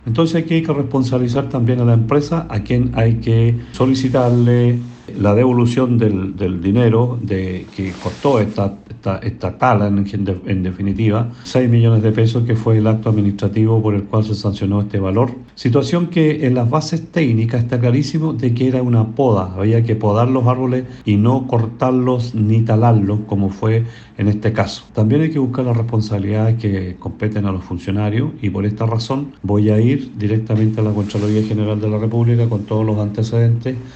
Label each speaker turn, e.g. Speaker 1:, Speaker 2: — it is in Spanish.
Speaker 1: Entonces aquí hay que responsabilizar también a la empresa, a quien hay que solicitarle la devolución del dinero que costó esta tala, en definitiva, 6 millones de pesos, que fue el acto administrativo por el cual se sancionó este valor. Situación que en las bases técnicas está clarísimo de que era una poda, había que podar los árboles y no cortarlos ni talarlos, como fue en este caso. También hay que buscar las responsabilidades que competen a los funcionarios, y por esta razón voy a ir directamente a la Contraloría General de la República con todos los antecedentes